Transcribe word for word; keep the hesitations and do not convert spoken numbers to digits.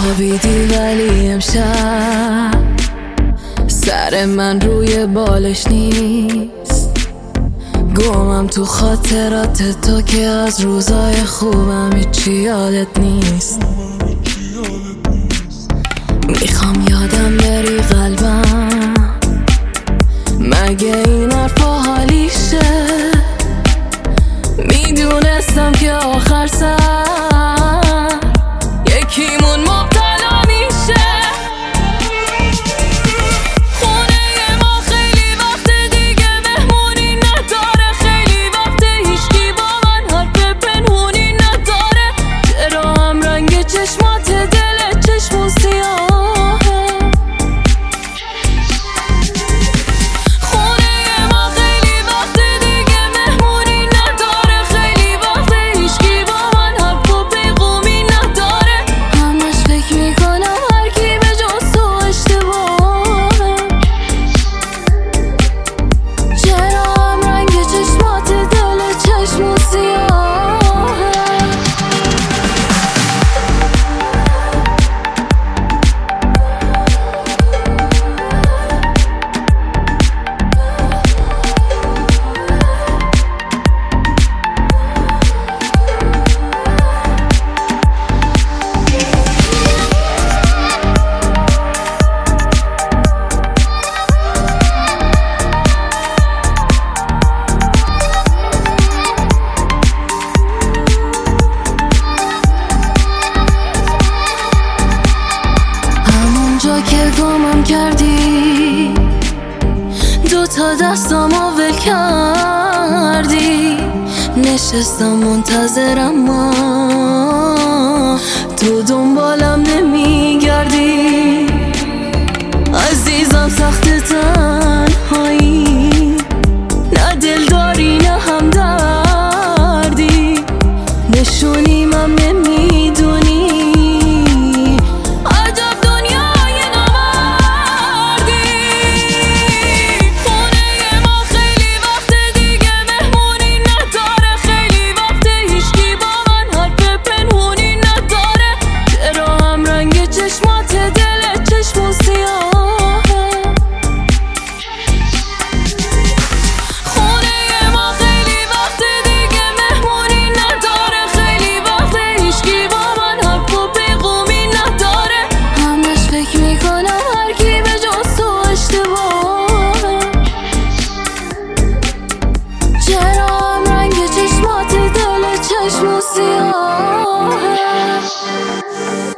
خوابیدی ولی امشب سر من روی بالش نیست. گمم تو خاطرات تو که از روزای خوبم هیچی یادت نیست. میخوام یادم بری قلبم، مگه این حرفا حالیشه؟ میدونستم که آخر سر یکیمون مبتلا میشه. خونه ما خیلی وقت دیگه مهمونی نداره، خیلی وقت هیچکی با من حرف پنهونی نداره. چرا هم رنگ چشمات دل چشمون سیاهه؟ خونه ما خیلی وقت دیگه مهمونی نداره، خیلی وقت هیچکی با من حرف و پیغومی نداره. همش فکر میکنم هر کی به جز تو اشتباهه. چرا هم رنگ چشمات دل چشمون سیاهه؟ که گمم کردی دو تا دستامو ول کردی، نشستم منتظرم ما تو دنبالم نمیگردی. عزیزم سخت تنهایی، نه دل داری نه هم دردی، نشونی من نمیدونی. چشمات دل چشمون سیاهه. خونه ما خیلی وقت دیگه مهمونی نداره، خیلی وقت هیچکی با من حرف و پیغومی نداره. همش فکر میکنم هر کی به جز تو اشتباهه. چرا هم رنگ چشمات دل چشمون سیاهه؟